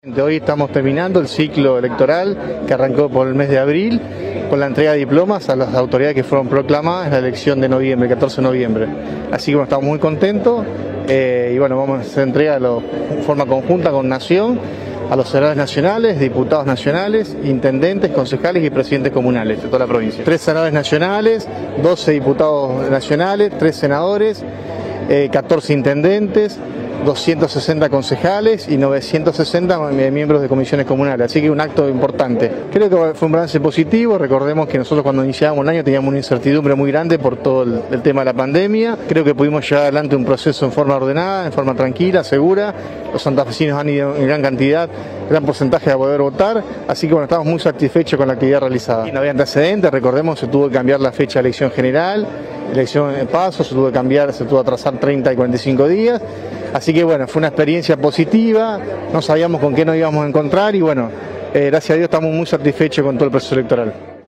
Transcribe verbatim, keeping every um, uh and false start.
Hoy estamos terminando el ciclo electoral que arrancó por el mes de abril con la entrega de diplomas a las autoridades que fueron proclamadas en la elección de noviembre, el catorce de noviembre. Así que bueno, estamos muy contentos eh, y bueno, vamos a hacer entrega de forma conjunta con Nación a los senadores nacionales, diputados nacionales, intendentes, concejales y presidentes comunales de toda la provincia. Tres senadores nacionales, doce diputados nacionales, tres senadores, eh, catorce intendentes, doscientos sesenta concejales y novecientos sesenta miembros de comisiones comunales, así que un acto importante. Creo que fue un balance positivo. Recordemos que nosotros cuando iniciábamos el año teníamos una incertidumbre muy grande por todo el, el tema de la pandemia. Creo que pudimos llevar adelante un proceso en forma ordenada, en forma tranquila, segura. Los santafesinos han ido en gran cantidad, gran porcentaje a poder votar, así que bueno, estamos muy satisfechos con la actividad realizada. Y no había antecedentes, recordemos, se tuvo que cambiar la fecha de elección general, elección de paso, se tuvo que cambiar, se tuvo que atrasar treinta y cuarenta y cinco días. Así que bueno, fue una experiencia positiva, no sabíamos con qué nos íbamos a encontrar y bueno, eh, gracias a Dios estamos muy satisfechos con todo el proceso electoral.